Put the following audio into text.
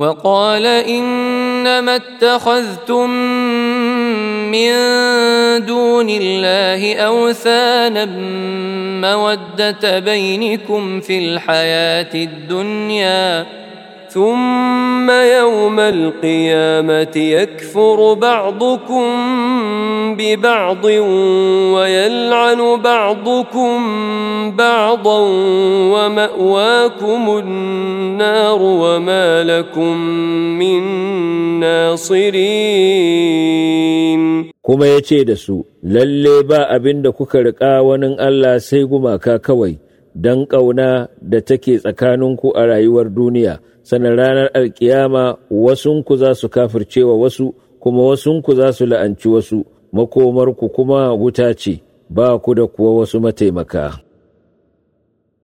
وقال إنما اتخذتم من دون الله أوثانا مودة بينكم في الحياة الدنيا ثم يوم القيامة يكفر بعضكم ببعض ويلعن بعضكم بعضا ومأواكم النار وما لكم من ناصرين. Kuma ya ce da su, lalle ba abin da kuka riƙa wani Allah sai gumaka kawai, don ƙauna da take tsakaninku a rayuwar duniya, sannan ranar alkiyama wasunku za su kafircewa wasu, kuma wasunku za su la'anci wasu, makomarku kuma wuta ce, ba ku da kuwa wasu mataimaka.